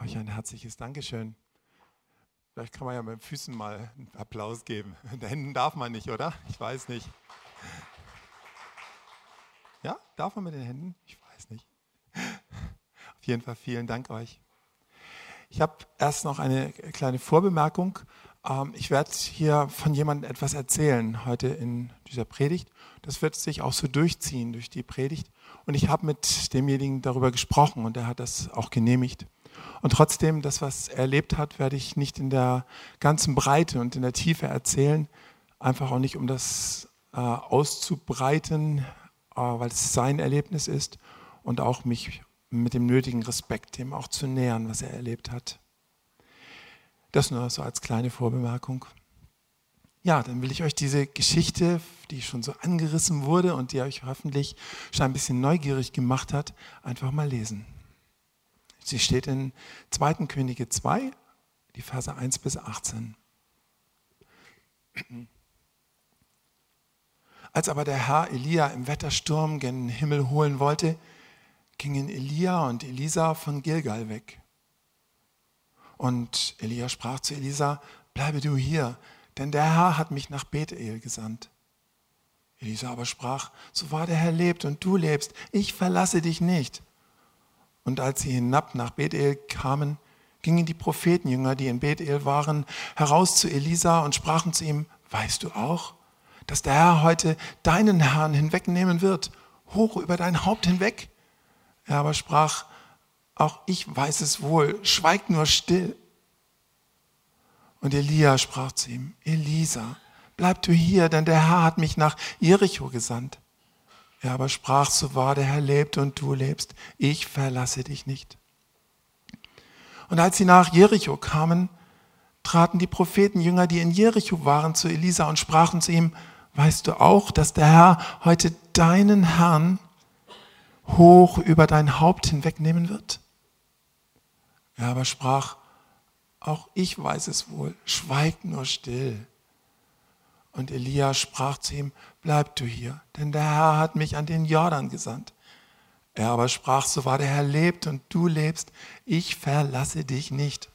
Euch ein herzliches Dankeschön. Vielleicht kann man ja mit den Füßen mal einen Applaus geben. Mit den Händen darf man nicht, oder? Ich weiß nicht. Ja, darf man mit den Händen? Ich weiß nicht. Auf jeden Fall vielen Dank euch. Ich habe erst noch eine kleine Vorbemerkung. Ich werde hier von jemandem etwas erzählen heute in dieser Predigt. Das wird sich auch so durchziehen durch die Predigt. Und ich habe mit demjenigen darüber gesprochen und er hat das auch genehmigt. Und trotzdem, das, was er erlebt hat, werde ich nicht in der ganzen Breite und in der Tiefe erzählen. Einfach auch nicht, um das auszubreiten, weil es sein Erlebnis ist und auch mich mit dem nötigen Respekt dem auch zu nähern, was er erlebt hat. Das nur so als kleine Vorbemerkung. Ja, dann will ich euch diese Geschichte, die schon so angerissen wurde und die euch hoffentlich schon ein bisschen neugierig gemacht hat, einfach mal lesen. Sie steht in 2. Könige 2, die Verse 1 bis 18. Als aber der Herr Elia im Wettersturm gen Himmel holen wollte, gingen Elia und Elisa von Gilgal weg. Und Elia sprach zu Elisa: Bleibe du hier, denn der Herr hat mich nach Bethel gesandt. Elisa aber sprach: So wahr der Herr lebt und du lebst, ich verlasse dich nicht. Und als sie hinab nach Bethel kamen, gingen die Prophetenjünger, die in Bethel waren, heraus zu Elisa und sprachen zu ihm: Weißt du auch, dass der Herr heute deinen Herrn hinwegnehmen wird, hoch über dein Haupt hinweg? Er aber sprach: Auch ich weiß es wohl, schweig nur still. Und Elia sprach zu ihm: Elisa, bleib du hier, denn der Herr hat mich nach Jericho gesandt. Er aber sprach: So wahr der Herr lebt und du lebst, ich verlasse dich nicht. Und als sie nach Jericho kamen, traten die Prophetenjünger, die in Jericho waren, zu Elisa und sprachen zu ihm: Weißt du auch, dass der Herr heute deinen Herrn hoch über dein Haupt hinwegnehmen wird? Er aber sprach: Auch ich weiß es wohl, schweig nur still. Und Elia sprach zu ihm: Bleib du hier, denn der Herr hat mich an den Jordan gesandt. Er aber sprach: So wahr der Herr lebt und du lebst, ich verlasse dich nicht.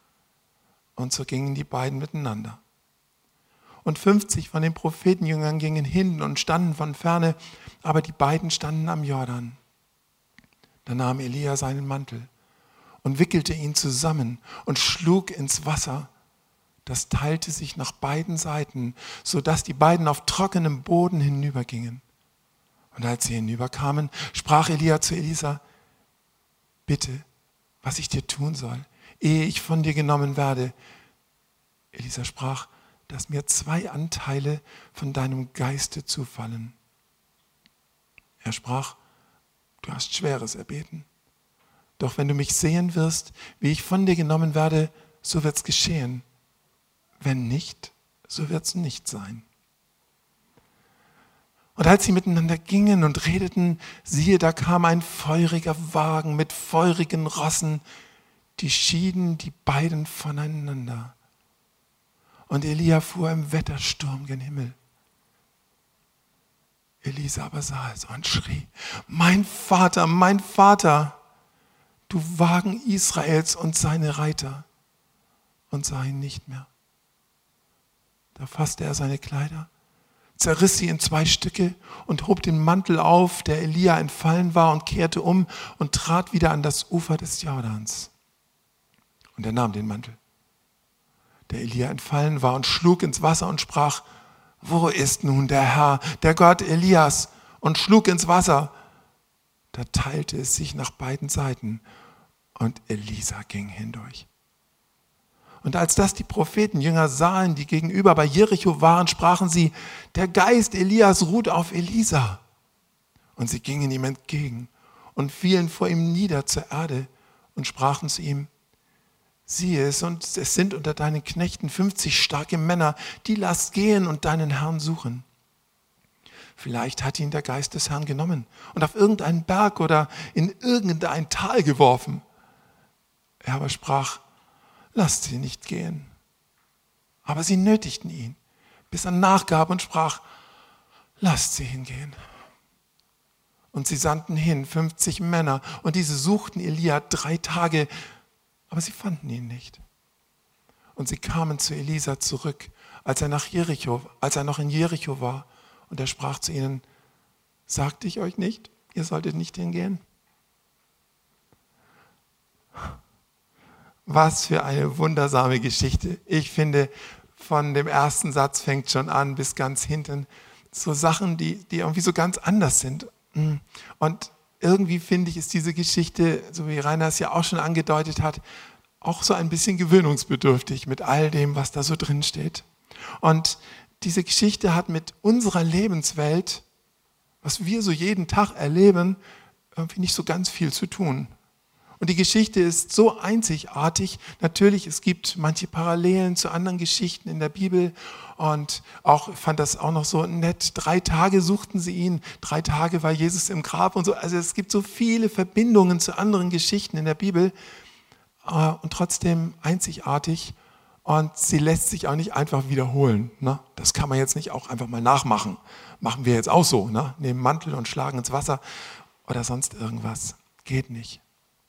Und so gingen die beiden miteinander. Und 50 von den Prophetenjüngern gingen hin und standen von ferne, aber die beiden standen am Jordan. Da nahm Elia seinen Mantel und wickelte ihn zusammen und schlug ins Wasser. Das teilte sich nach beiden Seiten, sodass die beiden auf trockenem Boden hinübergingen. Und als sie hinüberkamen, sprach Elia zu Elisa: Bitte, was ich dir tun soll, ehe ich von dir genommen werde. Elisa sprach: Dass mir 2 Anteile von deinem Geiste zufallen. Er sprach: Du hast Schweres erbeten. Doch wenn du mich sehen wirst, wie ich von dir genommen werde, so wird's geschehen. Wenn nicht, so wird's nicht sein. Und als sie miteinander gingen und redeten, siehe, da kam ein feuriger Wagen mit feurigen Rossen, die schieden die beiden voneinander. Und Elia fuhr im Wettersturm gen Himmel. Elisa aber sah es und schrie: Mein Vater, du Wagen Israels und seine Reiter, und sah ihn nicht mehr. Da fasste er seine Kleider, zerriss sie in 2 Stücke und hob den Mantel auf, der Elia entfallen war, und kehrte um und trat wieder an das Ufer des Jordans. Und er nahm den Mantel, der Elia entfallen war, und schlug ins Wasser und sprach: Wo ist nun der Herr, der Gott Elias? Und schlug ins Wasser. Da teilte es sich nach beiden Seiten, und Elisa ging hindurch. Und als das die Prophetenjünger sahen, die gegenüber bei Jericho waren, sprachen sie: Der Geist Elias ruht auf Elisa. Und sie gingen ihm entgegen und fielen vor ihm nieder zur Erde und sprachen zu ihm: Siehe es, und es sind unter deinen Knechten 50 starke Männer, die lass gehen und deinen Herrn suchen. Vielleicht hat ihn der Geist des Herrn genommen und auf irgendeinen Berg oder in irgendein Tal geworfen. Er aber sprach: Lasst sie nicht gehen. Aber sie nötigten ihn, bis er nachgab und sprach: Lasst sie hingehen. Und sie sandten hin 50 Männer, und diese suchten Elia 3 Tage Aber sie fanden ihn nicht. Und sie kamen zu Elisa zurück, als er noch in Jericho war. Und er sprach zu ihnen: Sagte ich euch nicht, ihr solltet nicht hingehen? Was für eine wundersame Geschichte. Ich finde, von dem ersten Satz fängt schon an bis ganz hinten so Sachen, die irgendwie so ganz anders sind. Und irgendwie finde ich, ist diese Geschichte, so wie Rainer es ja auch schon angedeutet hat, auch so ein bisschen gewöhnungsbedürftig mit all dem, was da so drin steht. Und diese Geschichte hat mit unserer Lebenswelt, was wir so jeden Tag erleben, irgendwie nicht so ganz viel zu tun. Und die Geschichte ist so einzigartig. Natürlich, es gibt manche Parallelen zu anderen Geschichten in der Bibel. Und auch, ich fand das auch noch so nett, 3 Tage suchten sie ihn, 3 Tage war Jesus im Grab und so. Also es gibt so viele Verbindungen zu anderen Geschichten in der Bibel und trotzdem einzigartig. Und sie lässt sich auch nicht einfach wiederholen. Ne? Das kann man jetzt nicht auch einfach mal nachmachen. Machen wir jetzt auch so, ne? Nehmen Mantel und schlagen ins Wasser oder sonst irgendwas. Geht nicht.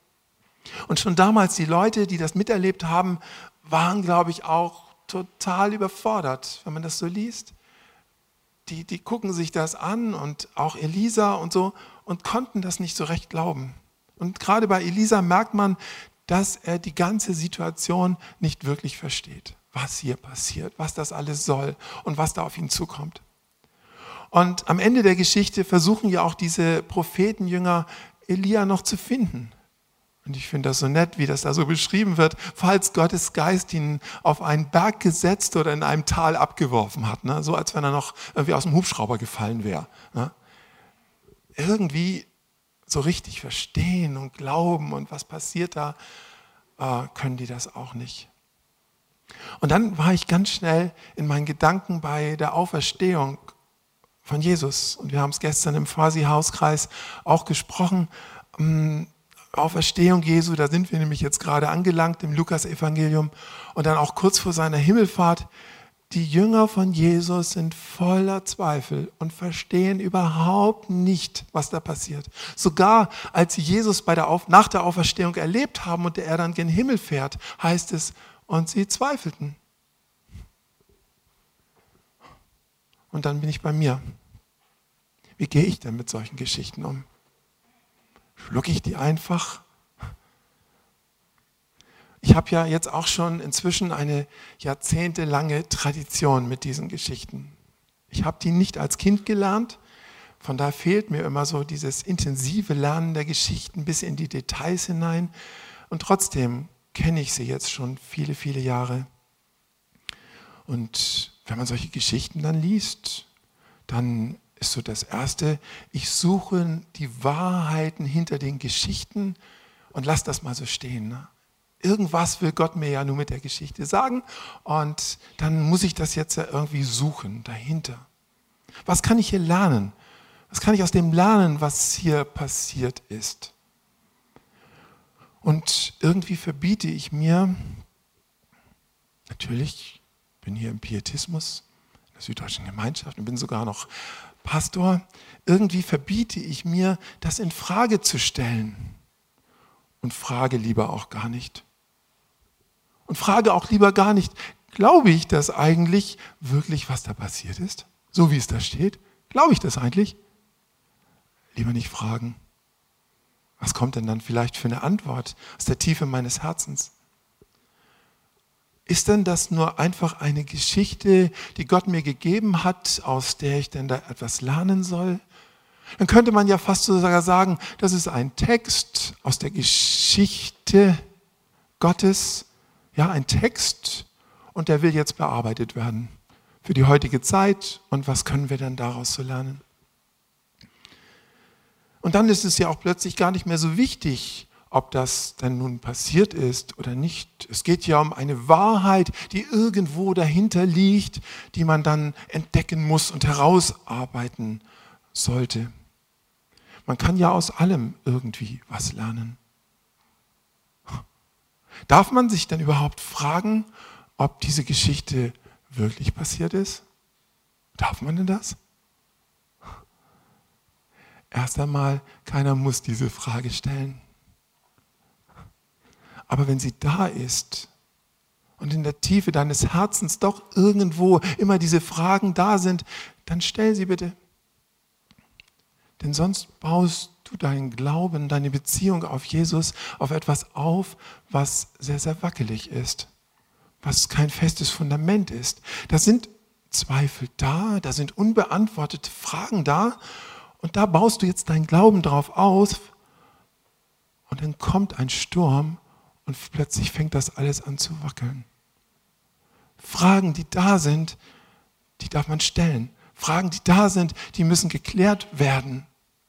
Und schon damals, die Leute, die das miterlebt haben, waren, glaube ich, auch total überfordert, wenn man das so liest. Die gucken sich das an und auch Elisa und so und konnten das nicht so recht glauben. Und gerade bei Elisa merkt man, dass er die ganze Situation nicht wirklich versteht, was hier passiert, was das alles soll und was da auf ihn zukommt. Und am Ende der Geschichte versuchen ja auch diese Prophetenjünger, Elia noch zu finden. Und ich finde das so nett, wie das da so beschrieben wird, falls Gottes Geist ihn auf einen Berg gesetzt oder in einem Tal abgeworfen hat. Ne? So als wenn er noch irgendwie aus dem Hubschrauber gefallen wäre. Ne? Irgendwie so richtig verstehen und glauben und was passiert da, können die das auch nicht. Und dann war ich ganz schnell in meinen Gedanken bei der Auferstehung von Jesus. Und wir haben es gestern im Fasi-Hauskreis auch gesprochen. Auferstehung Jesu, da sind wir nämlich jetzt gerade angelangt im Lukas-Evangelium und dann auch kurz vor seiner Himmelfahrt. Die Jünger von Jesus sind voller Zweifel und verstehen überhaupt nicht, was da passiert. Sogar als sie Jesus nach der Auferstehung erlebt haben und er dann gen Himmel fährt, heißt es, und sie zweifelten. Und dann bin ich bei mir. Wie gehe ich denn mit solchen Geschichten um? Schlucke ich die einfach? Ich habe ja jetzt auch schon inzwischen eine jahrzehntelange Tradition mit diesen Geschichten. Ich habe die nicht als Kind gelernt, von daher fehlt mir immer so dieses intensive Lernen der Geschichten bis in die Details hinein. Und trotzdem kenne ich sie jetzt schon viele, viele Jahre. Und wenn man solche Geschichten dann liest, dann ist so das Erste, ich suche die Wahrheiten hinter den Geschichten und lass das mal so stehen. Ne? Irgendwas will Gott mir ja nur mit der Geschichte sagen und dann muss ich das jetzt ja irgendwie suchen dahinter. Was kann ich hier lernen? Was kann ich aus dem lernen, was hier passiert ist? Und irgendwie verbiete ich mir, natürlich bin hier im Pietismus, in der Süddeutschen Gemeinschaft und bin sogar noch Pastor, irgendwie verbiete ich mir, das in Frage zu stellen und frage lieber auch gar nicht. Und frage auch lieber gar nicht, glaube ich das eigentlich wirklich, was da passiert ist? So wie es da steht? Glaube ich das eigentlich? Lieber nicht fragen. Was kommt denn dann vielleicht für eine Antwort aus der Tiefe meines Herzens? Ist denn das nur einfach eine Geschichte, die Gott mir gegeben hat, aus der ich denn da etwas lernen soll? Dann könnte man ja fast sogar sagen, das ist ein Text aus der Geschichte Gottes, ja, ein Text und der will jetzt bearbeitet werden für die heutige Zeit und was können wir denn daraus so lernen? Und dann ist es ja auch plötzlich gar nicht mehr so wichtig, ob das denn nun passiert ist oder nicht. Es geht ja um eine Wahrheit, die irgendwo dahinter liegt, die man dann entdecken muss und herausarbeiten sollte. Man kann ja aus allem irgendwie was lernen. Darf man sich denn überhaupt fragen, ob diese Geschichte wirklich passiert ist? Darf man denn das? Erst einmal, keiner muss diese Frage stellen. Aber wenn sie da ist und in der Tiefe deines Herzens doch irgendwo immer diese Fragen da sind, dann stell sie bitte. Denn sonst baust du deinen Glauben, deine Beziehung auf Jesus, auf etwas auf, was sehr, sehr wackelig ist, was kein festes Fundament ist. Da sind Zweifel da sind unbeantwortete Fragen da und da baust du jetzt deinen Glauben drauf aus und dann kommt ein Sturm und plötzlich fängt das alles an zu wackeln. Fragen, die da sind, die darf man stellen. Fragen, die da sind, die müssen geklärt werden.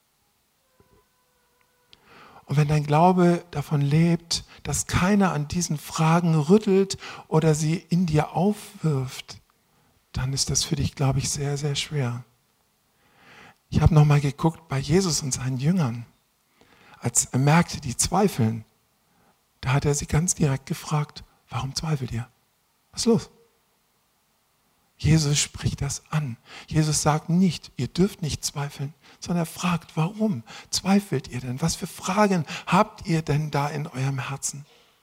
Und wenn dein Glaube davon lebt, dass keiner an diesen Fragen rüttelt oder sie in dir aufwirft, dann ist das für dich, glaube ich, sehr, sehr schwer. Ich habe nochmal geguckt bei Jesus und seinen Jüngern. Als er merkte, die zweifeln, da hat er sie ganz direkt gefragt, warum zweifelt ihr? Was ist los? Jesus spricht das an. Jesus sagt nicht, ihr dürft nicht zweifeln, sondern er fragt, warum zweifelt ihr denn? Was für Fragen habt ihr denn da in eurem Herzen?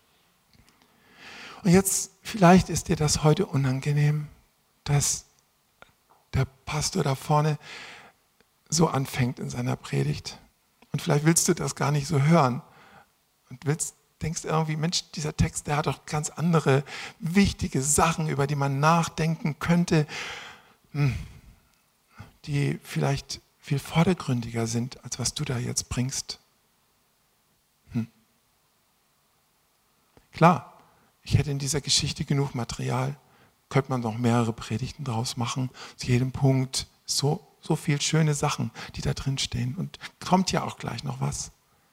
Und jetzt, vielleicht ist dir das heute unangenehm, dass der Pastor da vorne so anfängt in seiner Predigt. Und vielleicht willst du das gar nicht so hören. Und denkst irgendwie, Mensch, dieser Text, der hat doch ganz andere wichtige Sachen, über die man nachdenken könnte, die vielleicht viel vordergründiger sind, als was du da jetzt bringst. Klar, ich hätte in dieser Geschichte genug Material, könnte man noch mehrere Predigten draus machen, zu jedem Punkt so viel schöne Sachen, die da drin stehen. Und kommt ja auch gleich noch was.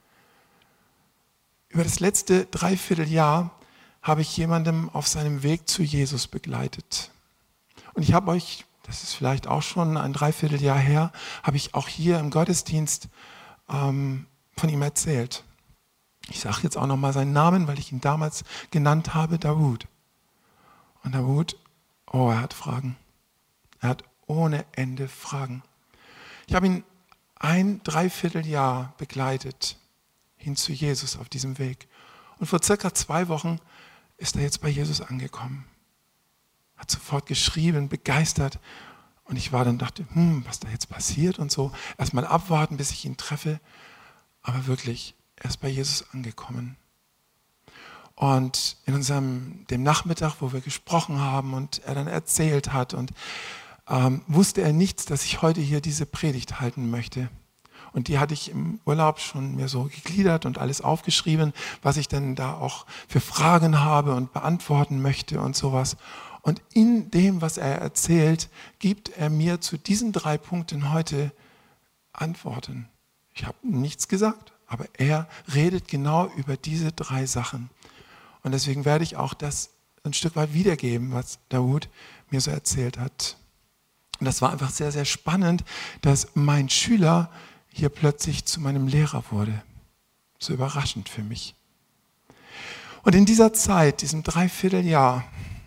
Über das letzte Dreivierteljahr habe ich jemandem auf seinem Weg zu Jesus begleitet. Und ich habe euch, das ist vielleicht auch schon ein Dreivierteljahr her, habe ich auch hier im Gottesdienst von ihm erzählt. Ich sage jetzt auch nochmal seinen Namen, weil ich ihn damals genannt habe, Dawood. Und Dawood, er hat Fragen. Er hat ohne Ende Fragen. Ich habe ihn ein Dreivierteljahr begleitet hin zu Jesus auf diesem Weg. Und vor circa 2 Wochen ist er jetzt bei Jesus angekommen. Hat sofort geschrieben, begeistert. Und ich war dann, dachte, was da jetzt passiert und so. Erstmal abwarten, bis ich ihn treffe. Aber wirklich, er ist bei Jesus angekommen. Und in dem Nachmittag, wo wir gesprochen haben und er dann erzählt hat und wusste er nichts, dass ich heute hier diese Predigt halten möchte. Und die hatte ich im Urlaub schon mir so gegliedert und alles aufgeschrieben, was ich denn da auch für Fragen habe und beantworten möchte und sowas. Und in dem, was er erzählt, gibt er mir zu diesen 3 Punkten heute Antworten. Ich habe nichts gesagt, aber er redet genau über diese 3 Sachen. Und deswegen werde ich auch das ein Stück weit wiedergeben, was Dawood mir so erzählt hat. Und das war einfach sehr, sehr spannend, dass mein Schüler hier plötzlich zu meinem Lehrer wurde. So überraschend für mich. Und in dieser Zeit, diesem Dreivierteljahr,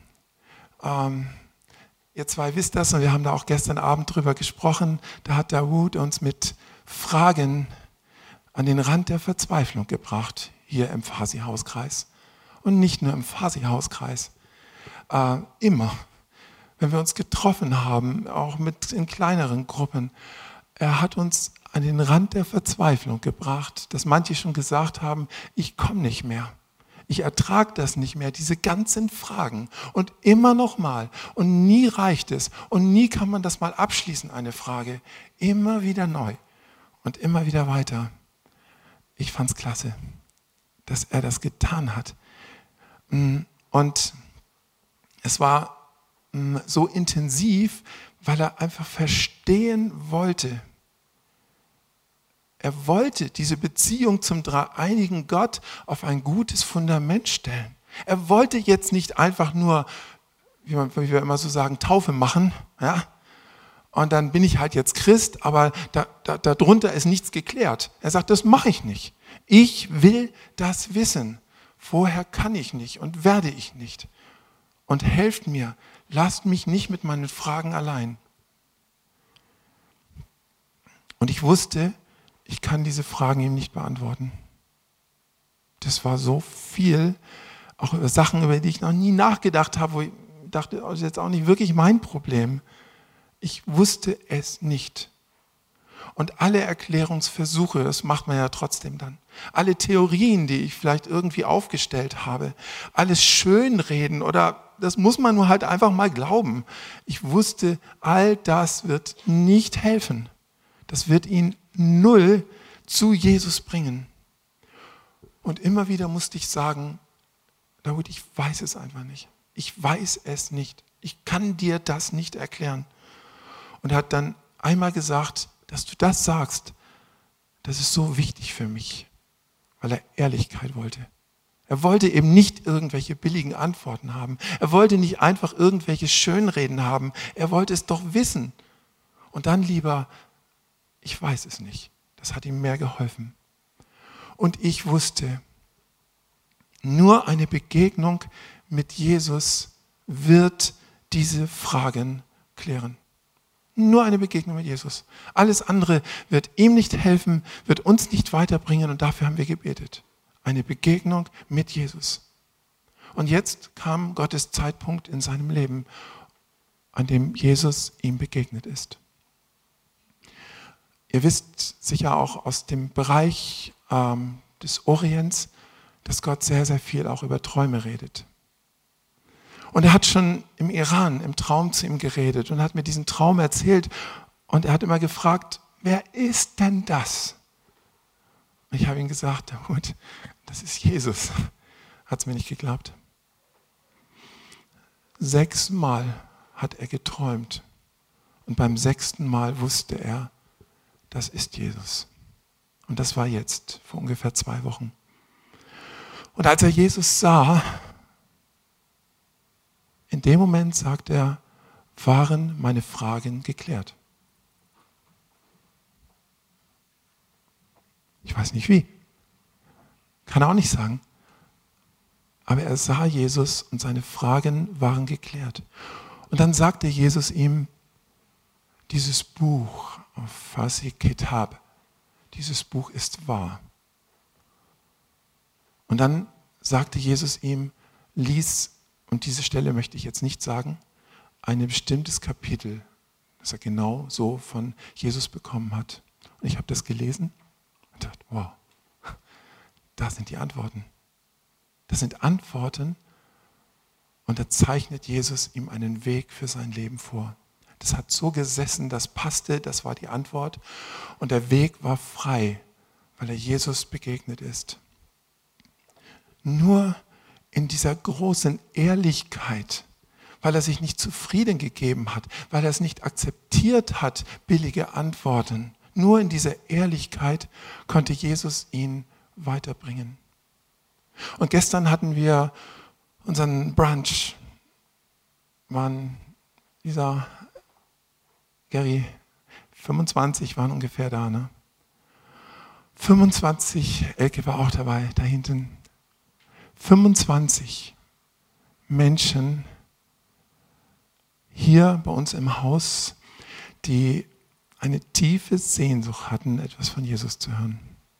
ihr zwei wisst das und wir haben da auch gestern Abend drüber gesprochen, da hat Dawood uns mit Fragen an den Rand der Verzweiflung gebracht, hier im Fasi-Hauskreis. Und nicht nur im Fasi-Hauskreis, immer, wenn wir uns getroffen haben, auch in kleineren Gruppen, er hat uns an den Rand der Verzweiflung gebracht, dass manche schon gesagt haben, ich komme nicht mehr. Ich ertrage das nicht mehr, diese ganzen Fragen. Und immer noch mal. Und nie reicht es. Und nie kann man das mal abschließen, eine Frage. Immer wieder neu. Und immer wieder weiter. Ich fand es klasse, dass er das getan hat. Und es war so intensiv, weil er einfach verstehen wollte. Er wollte diese Beziehung zum dreieinigen Gott auf ein gutes Fundament stellen. Er wollte jetzt nicht einfach nur, wie wir immer so sagen, Taufe machen, ja? Und dann bin ich halt jetzt Christ, aber darunter ist nichts geklärt. Er sagt, das mache ich nicht. Ich will das wissen. Vorher kann ich nicht und werde ich nicht. Und helft mir, lasst mich nicht mit meinen Fragen allein. Und ich wusste, ich kann diese Fragen ihm nicht beantworten. Das war so viel, auch über Sachen, über die ich noch nie nachgedacht habe, wo ich dachte, das ist jetzt auch nicht wirklich mein Problem. Ich wusste es nicht. Und alle Erklärungsversuche, das macht man ja trotzdem dann, alle Theorien, die ich vielleicht irgendwie aufgestellt habe, alles Schönreden oder das muss man nur halt einfach mal glauben. Ich wusste, all das wird nicht helfen. Das wird ihn null zu Jesus bringen. Und immer wieder musste ich sagen, David, ich weiß es einfach nicht. Ich weiß es nicht. Ich kann dir das nicht erklären. Und er hat dann einmal gesagt, dass du das sagst, das ist so wichtig für mich, weil er Ehrlichkeit wollte. Er wollte eben nicht irgendwelche billigen Antworten haben. Er wollte nicht einfach irgendwelche Schönreden haben. Er wollte es doch wissen. Und dann lieber, ich weiß es nicht. Das hat ihm mehr geholfen. Und ich wusste, nur eine Begegnung mit Jesus wird diese Fragen klären. Nur eine Begegnung mit Jesus. Alles andere wird ihm nicht helfen, wird uns nicht weiterbringen und dafür haben wir gebetet. Eine Begegnung mit Jesus. Und jetzt kam Gottes Zeitpunkt in seinem Leben, an dem Jesus ihm begegnet ist. Ihr wisst sicher auch aus dem Bereich des Orients, dass Gott sehr, sehr viel auch über Träume redet. Und er hat schon im Iran im Traum zu ihm geredet und hat mir diesen Traum erzählt. Und er hat immer gefragt, wer ist denn das? Und ich habe ihm gesagt, gut, das ist Jesus. Hat es mir nicht geglaubt. 6 Mal hat er geträumt. Und beim 6. Mal wusste er, das ist Jesus. Und das war jetzt, vor ungefähr 2 Wochen. Und als er Jesus sah, in dem Moment, sagt er, waren meine Fragen geklärt. Ich weiß nicht wie. Kann er auch nicht sagen. Aber er sah Jesus und seine Fragen waren geklärt. Und dann sagte Jesus ihm, dieses Buch, Farsi Kitab, dieses Buch ist wahr. Und dann sagte Jesus ihm, lies, und diese Stelle möchte ich jetzt nicht sagen, ein bestimmtes Kapitel, das er genau so von Jesus bekommen hat. Und ich habe das gelesen und dachte, wow, da sind die Antworten. Das sind Antworten und da zeichnet Jesus ihm einen Weg für sein Leben vor. Das hat so gesessen, das passte, das war die Antwort und der Weg war frei, weil er Jesus begegnet ist. Nur in dieser großen Ehrlichkeit, weil er sich nicht zufrieden gegeben hat, weil er es nicht akzeptiert hat, billige Antworten. Nur in dieser Ehrlichkeit konnte Jesus ihn weiterbringen. Und gestern hatten wir unseren Brunch, waren Gary, 25 waren ungefähr da, ne? 25, Elke war auch dabei, da hinten. 25 Menschen hier bei uns im Haus, die eine tiefe Sehnsucht hatten, etwas von Jesus zu hören.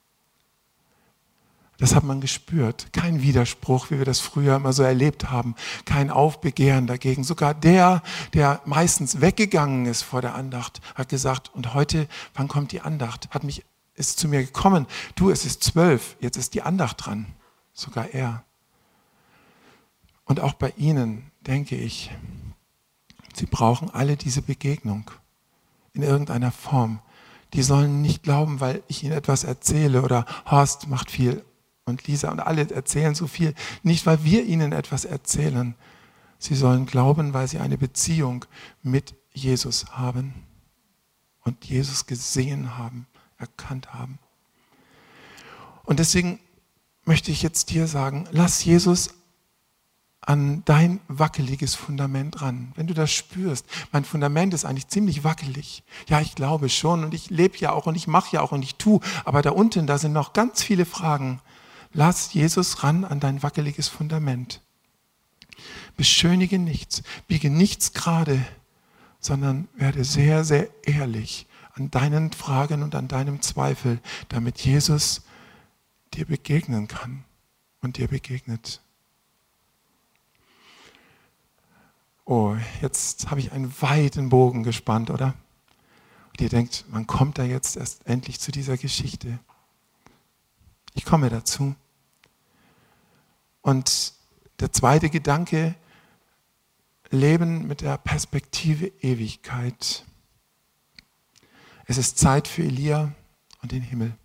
Das hat man gespürt. Kein Widerspruch, wie wir das früher immer so erlebt haben. Kein Aufbegehren dagegen. Sogar der meistens weggegangen ist vor der Andacht, hat gesagt, und heute, wann kommt die Andacht? Ist zu mir gekommen, du, es ist 12, jetzt ist die Andacht dran. Sogar er. Und auch bei Ihnen, denke ich, Sie brauchen alle diese Begegnung in irgendeiner Form. Die sollen nicht glauben, weil ich ihnen etwas erzähle oder Horst macht viel und Lisa und alle erzählen so viel. Nicht, weil wir ihnen etwas erzählen. Sie sollen glauben, weil sie eine Beziehung mit Jesus haben und Jesus gesehen haben, erkannt haben. Und deswegen möchte ich jetzt dir sagen, lass Jesus an dein wackeliges Fundament ran. Wenn du das spürst, mein Fundament ist eigentlich ziemlich wackelig. Ja, ich glaube schon und ich lebe ja auch und ich mache ja auch und ich tue, aber da unten, da sind noch ganz viele Fragen. Lass Jesus ran an dein wackeliges Fundament. Beschönige nichts, biege nichts gerade, sondern werde sehr, sehr ehrlich an deinen Fragen und an deinem Zweifel, damit Jesus dir begegnen kann und dir begegnet. Oh, jetzt habe ich einen weiten Bogen gespannt, oder? Und ihr denkt, wann kommt da jetzt erst endlich zu dieser Geschichte? Ich komme dazu. Und der zweite Gedanke, Leben mit der Perspektive Ewigkeit. Es ist Zeit für Elia und den Himmel.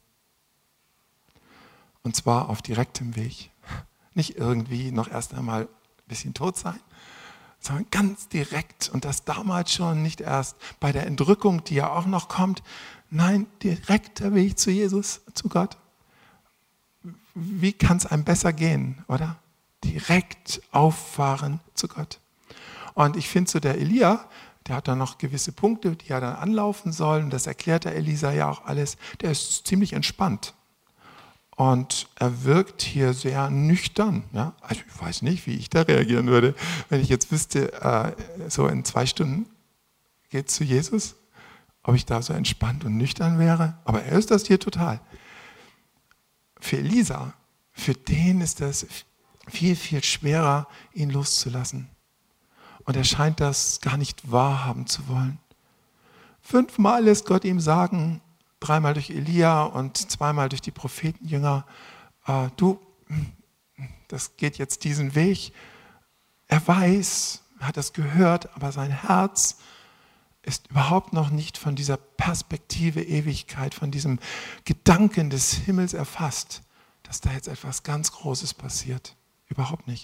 Und zwar auf direktem Weg. Nicht irgendwie noch erst einmal ein bisschen tot sein, sondern ganz direkt. Und das damals schon, nicht erst bei der Entrückung, die ja auch noch kommt. Nein, direkter Weg zu Jesus, zu Gott. Wie kann es einem besser gehen, oder? Direkt auffahren zu Gott. Und ich finde so, der Elia, der hat dann noch gewisse Punkte, die er dann anlaufen soll. Und das erklärt der Elisa ja auch alles. Der ist ziemlich entspannt. Und er wirkt hier sehr nüchtern. Ja? Also ich weiß nicht, wie ich da reagieren würde, wenn ich jetzt wüsste, so in 2 Stunden geht es zu Jesus, ob ich da so entspannt und nüchtern wäre. Aber er ist das hier total. Für Elisa, für den ist das viel, viel schwerer, ihn loszulassen. Und er scheint das gar nicht wahrhaben zu wollen. 5-mal lässt Gott ihm sagen, 3-mal durch Elia und 2-mal durch die Prophetenjünger, du, das geht jetzt diesen Weg. Er weiß, er hat das gehört, aber sein Herz ist überhaupt noch nicht von dieser Perspektive Ewigkeit, von diesem Gedanken des Himmels erfasst, dass da jetzt etwas ganz Großes passiert. Überhaupt nicht.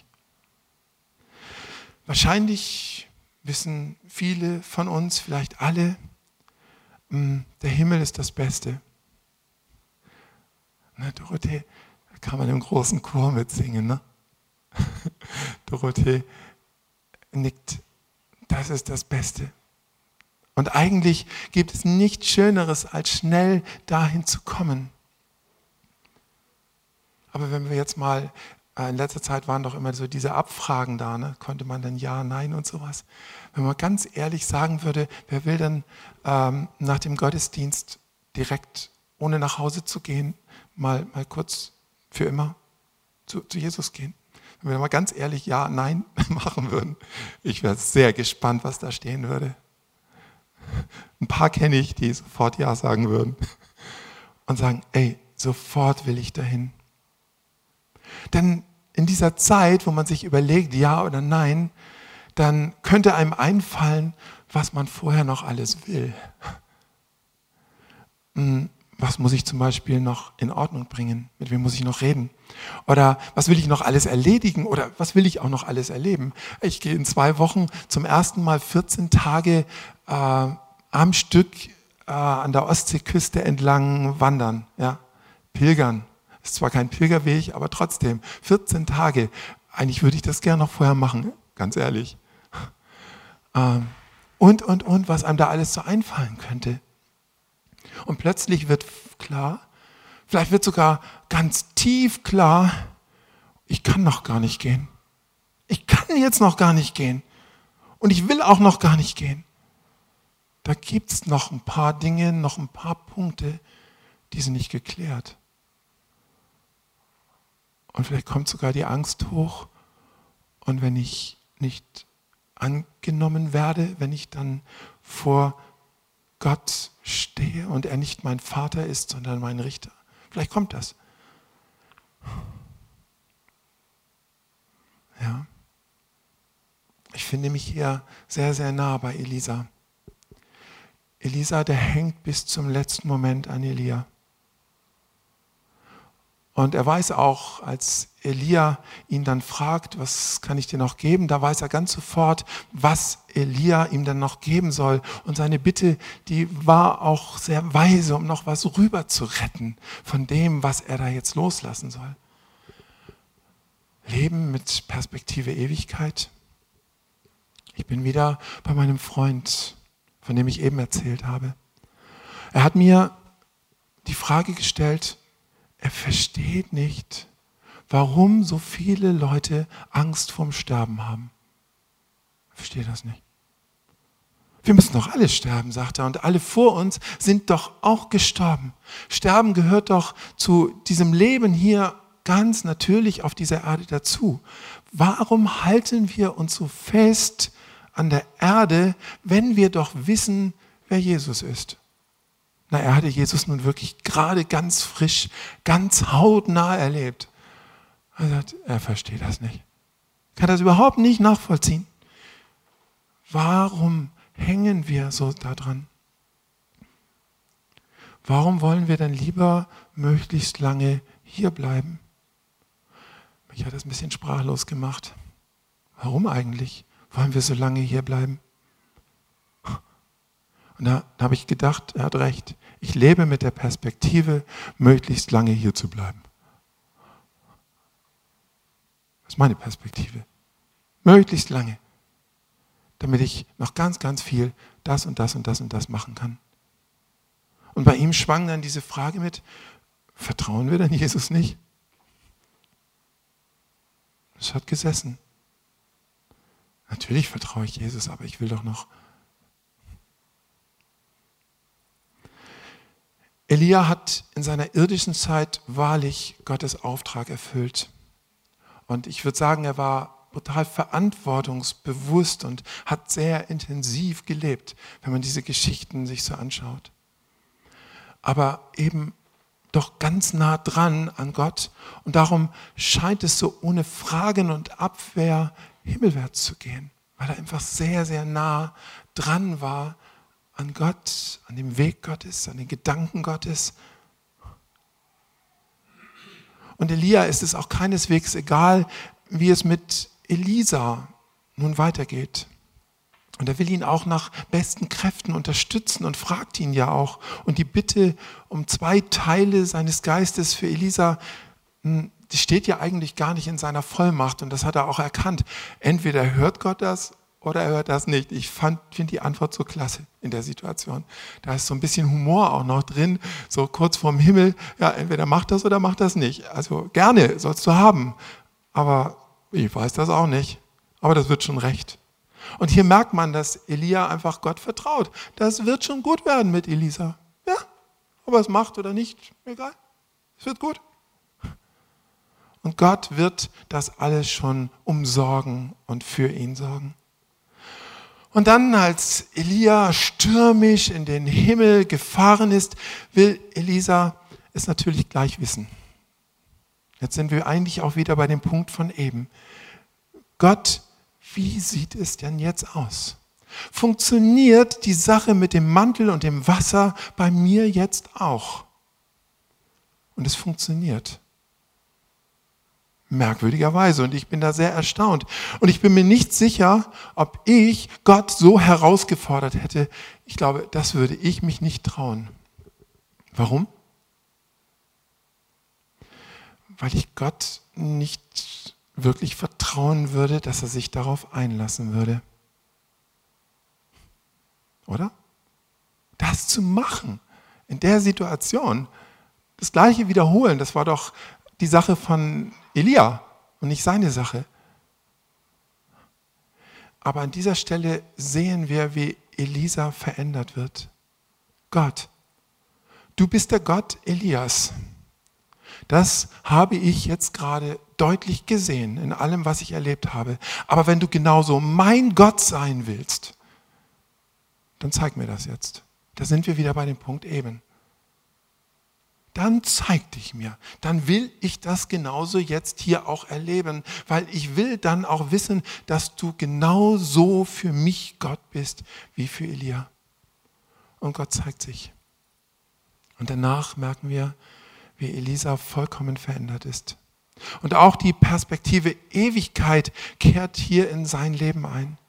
Wahrscheinlich wissen viele von uns, vielleicht alle, der Himmel ist das Beste. Na, Dorothee, da kann man im großen Chor mitsingen, ne? Dorothee nickt, das ist das Beste. Und eigentlich gibt es nichts Schöneres, als schnell dahin zu kommen. Aber wenn wir jetzt mal, in letzter Zeit waren doch immer so diese Abfragen da, ne? Konnte man dann ja, nein und sowas. Wenn man ganz ehrlich sagen würde, wer will dann nach dem Gottesdienst direkt, ohne nach Hause zu gehen, mal kurz für immer zu Jesus gehen? Wenn wir mal ganz ehrlich ja, nein machen würden. Ich wäre sehr gespannt, was da stehen würde. Ein paar kenne ich, die sofort ja sagen würden und sagen, ey, sofort will ich dahin. Denn in dieser Zeit, wo man sich überlegt, ja oder nein, dann könnte einem einfallen, was man vorher noch alles will. Was muss ich zum Beispiel noch in Ordnung bringen? Mit wem muss ich noch reden? Oder was will ich noch alles erledigen? Oder was will ich auch noch alles erleben? Ich gehe in 2 Wochen zum ersten Mal 14 Tage am Stück an der Ostseeküste entlang wandern, ja? Pilgern. Ist zwar kein Pilgerweg, aber trotzdem 14 Tage. Eigentlich würde ich das gerne noch vorher machen, ganz ehrlich. Und, was einem da alles so einfallen könnte. Und plötzlich wird klar, vielleicht wird sogar ganz tief klar, ich kann noch gar nicht gehen. Ich kann jetzt noch gar nicht gehen. Und ich will auch noch gar nicht gehen. Da gibt es noch ein paar Dinge, noch ein paar Punkte, die sind nicht geklärt. Und vielleicht kommt sogar die Angst hoch. Und wenn ich nicht angenommen werde, wenn ich dann vor Gott stehe und er nicht mein Vater ist, sondern mein Richter. Vielleicht kommt das. Ja. Ich finde mich hier sehr, sehr nah bei Elisa. Elisa, der hängt bis zum letzten Moment an Elia. Und er weiß auch, als Elia ihn dann fragt, was kann ich dir noch geben, da weiß er ganz sofort, was Elia ihm dann noch geben soll. Und seine Bitte, die war auch sehr weise, um noch was rüber zu retten von dem, was er da jetzt loslassen soll. Leben mit Perspektive Ewigkeit. Ich bin wieder bei meinem Freund, von dem ich eben erzählt habe. Er hat mir die Frage gestellt, er versteht nicht, warum so viele Leute Angst vorm Sterben haben. Ich verstehe das nicht. Wir müssen doch alle sterben, sagt er, und alle vor uns sind doch auch gestorben. Sterben gehört doch zu diesem Leben hier ganz natürlich auf dieser Erde dazu. Warum halten wir uns so fest an der Erde, wenn wir doch wissen, wer Jesus ist? Na, er hatte Jesus nun wirklich gerade ganz frisch, ganz hautnah erlebt. Er sagt, er versteht das nicht. Kann das überhaupt nicht nachvollziehen. Warum hängen wir so daran? Warum wollen wir dann lieber möglichst lange hier bleiben? Mich hat das ein bisschen sprachlos gemacht. Warum eigentlich wollen wir so lange hier bleiben? Und da habe ich gedacht, er hat recht. Ich lebe mit der Perspektive, möglichst lange hier zu bleiben. Das ist meine Perspektive. Möglichst lange. Damit ich noch ganz, ganz viel das und das und das und das machen kann. Und bei ihm schwang dann diese Frage mit, vertrauen wir denn Jesus nicht? Es hat gesessen. Natürlich vertraue ich Jesus, aber ich will doch noch. Elia hat in seiner irdischen Zeit wahrlich Gottes Auftrag erfüllt. Und ich würde sagen, er war total verantwortungsbewusst und hat sehr intensiv gelebt, wenn man diese Geschichten sich so anschaut. Aber eben doch ganz nah dran an Gott. Und darum scheint es so ohne Fragen und Abwehr himmelwärts zu gehen, weil er einfach sehr, sehr nah dran war an Gott, an dem Weg Gottes, an den Gedanken Gottes. Und Elia ist es auch keineswegs egal, wie es mit Elisa nun weitergeht. Und er will ihn auch nach besten Kräften unterstützen und fragt ihn ja auch. Und die Bitte um 2 Teile seines Geistes für Elisa, die steht ja eigentlich gar nicht in seiner Vollmacht. Und das hat er auch erkannt. Entweder hört Gott das oder er hört das nicht. Ich finde die Antwort so klasse in der Situation. Da ist so ein bisschen Humor auch noch drin, so kurz vorm Himmel. Ja, entweder macht das oder macht das nicht. Also gerne, sollst du haben. Aber ich weiß das auch nicht. Aber das wird schon recht. Und hier merkt man, dass Elia einfach Gott vertraut. Das wird schon gut werden mit Elisa. Ja, ob er es macht oder nicht, egal. Es wird gut. Und Gott wird das alles schon umsorgen und für ihn sorgen. Und dann, als Elia stürmisch in den Himmel gefahren ist, will Elisa es natürlich gleich wissen. Jetzt sind wir eigentlich auch wieder bei dem Punkt von eben. Gott, wie sieht es denn jetzt aus? Funktioniert die Sache mit dem Mantel und dem Wasser bei mir jetzt auch? Und es funktioniert. Merkwürdigerweise. Und ich bin da sehr erstaunt. Und ich bin mir nicht sicher, ob ich Gott so herausgefordert hätte. Ich glaube, das würde ich mich nicht trauen. Warum? Weil ich Gott nicht wirklich vertrauen würde, dass er sich darauf einlassen würde. Oder? Das zu machen, in der Situation, das Gleiche wiederholen, das war doch die Sache von Elia und nicht seine Sache. Aber an dieser Stelle sehen wir, wie Elisa verändert wird. Gott, du bist der Gott Elias. Das habe ich jetzt gerade deutlich gesehen in allem, was ich erlebt habe. Aber wenn du genauso mein Gott sein willst, dann zeig mir das jetzt. Da sind wir wieder bei dem Punkt eben. Dann zeig dich mir. Dann will ich das genauso jetzt hier auch erleben, weil ich will dann auch wissen, dass du genauso für mich Gott bist wie für Elia. Und Gott zeigt sich. Und danach merken wir, wie Elisa vollkommen verändert ist. Und auch die Perspektive Ewigkeit kehrt hier in sein Leben ein.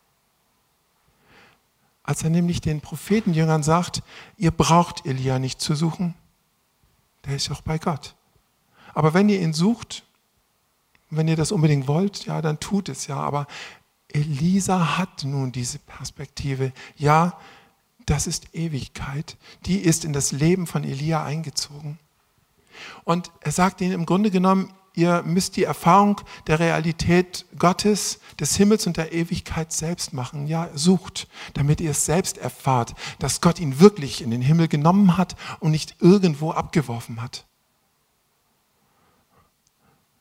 Als er nämlich den Prophetenjüngern sagt, ihr braucht Elia nicht zu suchen, der ist auch bei Gott. Aber wenn ihr ihn sucht, wenn ihr das unbedingt wollt, ja, dann tut es ja. Aber Elisa hat nun diese Perspektive. Ja, das ist Ewigkeit. Die ist in das Leben von Elia eingezogen. Und er sagt ihnen im Grunde genommen, ihr müsst die Erfahrung der Realität Gottes, des Himmels und der Ewigkeit selbst machen. Ja, sucht, damit ihr es selbst erfahrt, dass Gott ihn wirklich in den Himmel genommen hat und nicht irgendwo abgeworfen hat.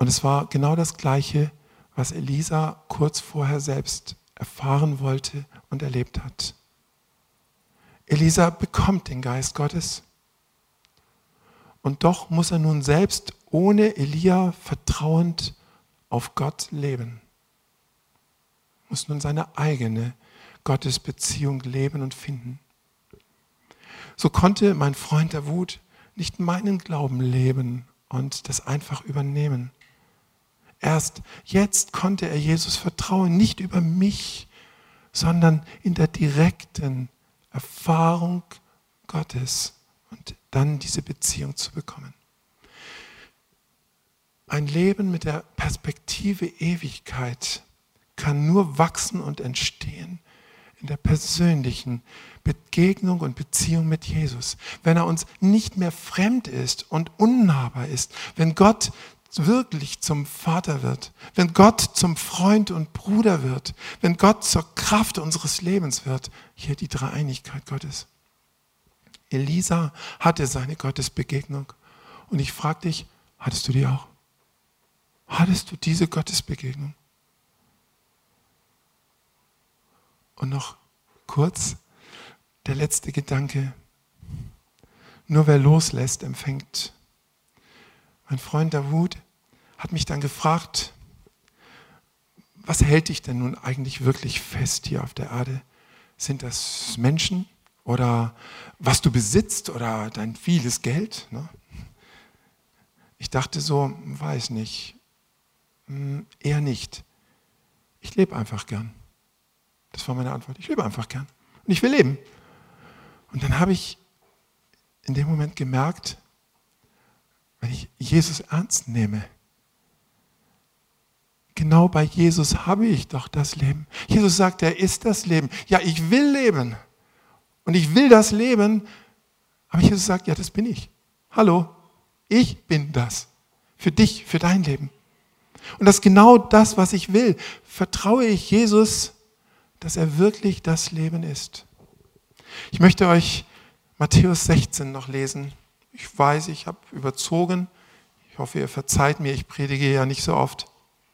Und es war genau das Gleiche, was Elisa kurz vorher selbst erfahren wollte und erlebt hat. Elisa bekommt den Geist Gottes und doch muss er nun selbst ohne Elia vertrauend auf Gott leben. Muss nun seine eigene Gottesbeziehung leben und finden. So konnte mein Freund Davud nicht meinen Glauben leben und das einfach übernehmen. Erst jetzt konnte er Jesus vertrauen, nicht über mich, sondern in der direkten Erfahrung Gottes und dann diese Beziehung zu bekommen. Ein Leben mit der Perspektive Ewigkeit kann nur wachsen und entstehen in der persönlichen Begegnung und Beziehung mit Jesus. Wenn er uns nicht mehr fremd ist und unnahbar ist, wenn Gott wirklich zum Vater wird, wenn Gott zum Freund und Bruder wird, wenn Gott zur Kraft unseres Lebens wird, hier die Dreieinigkeit Gottes. Elisa hatte seine Gottesbegegnung und ich frage dich, hattest du die auch? Hattest du diese Gottesbegegnung? Und noch kurz der letzte Gedanke. Nur wer loslässt, empfängt. Mein Freund Davud hat mich dann gefragt, was hält dich denn nun eigentlich wirklich fest hier auf der Erde? Sind das Menschen oder was du besitzt oder dein vieles Geld? Ne? Ich dachte so, weiß nicht, eher nicht. Ich lebe einfach gern. Das war meine Antwort. Ich lebe einfach gern. Und ich will leben. Und dann habe ich in dem Moment gemerkt, wenn ich Jesus ernst nehme, genau bei Jesus habe ich doch das Leben. Jesus sagt, er ist das Leben. Ja, ich will leben. Und ich will das Leben. Aber Jesus sagt, ja, das bin ich. Hallo, ich bin das. Für dich, für dein Leben. Und das ist genau das, was ich will. Vertraue ich Jesus, dass er wirklich das Leben ist. Ich möchte euch Matthäus 16 noch lesen. Ich weiß, ich habe überzogen. Ich hoffe, ihr verzeiht mir, ich predige ja nicht so oft.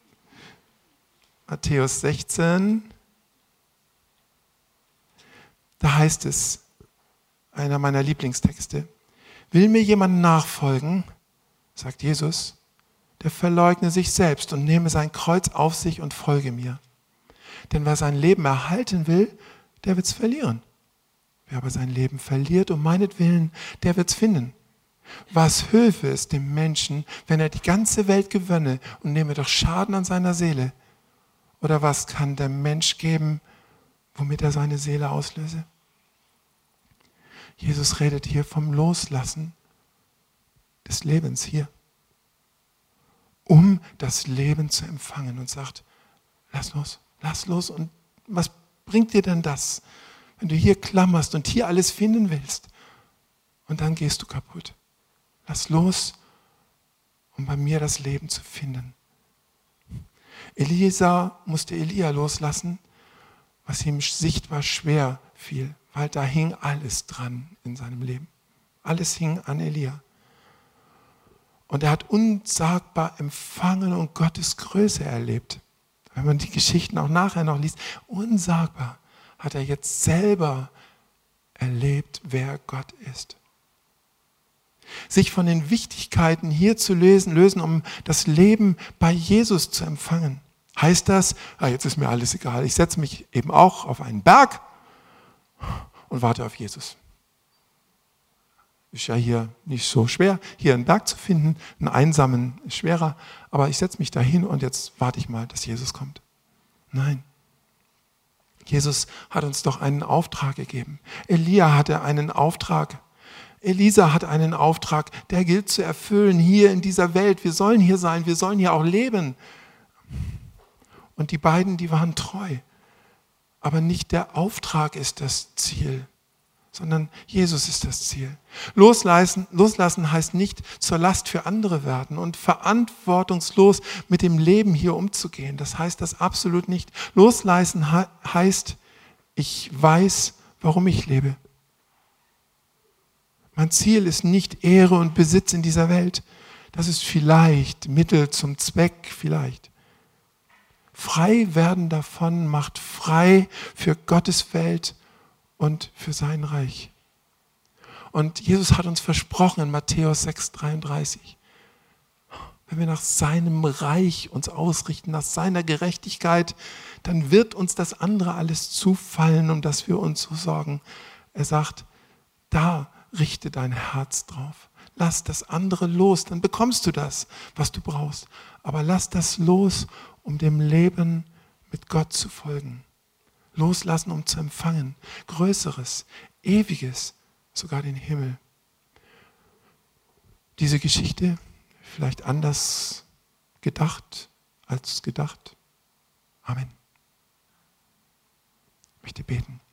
Matthäus 16, da heißt es, einer meiner Lieblingstexte, will mir jemand nachfolgen, sagt Jesus, der verleugne sich selbst und nehme sein Kreuz auf sich und folge mir. Denn wer sein Leben erhalten will, der wird es verlieren. Wer aber sein Leben verliert um meinetwillen, der wird es finden. Was hülfe es dem Menschen, wenn er die ganze Welt gewönne und nehme doch Schaden an seiner Seele? Oder was kann der Mensch geben, womit er seine Seele auslöse? Jesus redet hier vom Loslassen des Lebens hier, um das Leben zu empfangen und sagt, lass los. Und was bringt dir denn das, wenn du hier klammerst und hier alles finden willst? Und dann gehst du kaputt. Lass los, um bei mir das Leben zu finden. Elisa musste Elia loslassen, was ihm sichtbar schwer fiel, weil da hing alles dran in seinem Leben. Alles hing an Elia. Und er hat unsagbar empfangen und Gottes Größe erlebt. Wenn man die Geschichten auch nachher noch liest, unsagbar hat er jetzt selber erlebt, wer Gott ist. Sich von den Wichtigkeiten hier zu lösen, um das Leben bei Jesus zu empfangen. Heißt das, jetzt ist mir alles egal, ich setze mich eben auch auf einen Berg und warte auf Jesus. Ist ja hier nicht so schwer, hier einen Berg zu finden, einen einsamen ist schwerer, aber ich setze mich da hin und jetzt warte ich mal, dass Jesus kommt. Nein. Jesus hat uns doch einen Auftrag gegeben. Elia hatte einen Auftrag. Elisa hat einen Auftrag, der gilt zu erfüllen hier in dieser Welt. Wir sollen hier sein, wir sollen hier auch leben. Und die beiden, die waren treu. Aber nicht der Auftrag ist das Ziel, sondern Jesus ist das Ziel. Loslassen heißt nicht zur Last für andere werden und verantwortungslos mit dem Leben hier umzugehen. Das heißt das absolut nicht. Loslassen heißt, ich weiß, warum ich lebe. Mein Ziel ist nicht Ehre und Besitz in dieser Welt. Das ist vielleicht Mittel zum Zweck, vielleicht. Frei werden davon macht frei für Gottes Welt und für sein Reich. Und Jesus hat uns versprochen in Matthäus 6,33, wenn wir nach seinem Reich uns ausrichten, nach seiner Gerechtigkeit, dann wird uns das andere alles zufallen, um das wir uns so sorgen. Er sagt, da richte dein Herz drauf. Lass das andere los, dann bekommst du das, was du brauchst. Aber lass das los, um dem Leben mit Gott zu folgen. Loslassen, um zu empfangen. Größeres, Ewiges, sogar den Himmel. Diese Geschichte, vielleicht anders gedacht als gedacht. Amen. Ich möchte beten.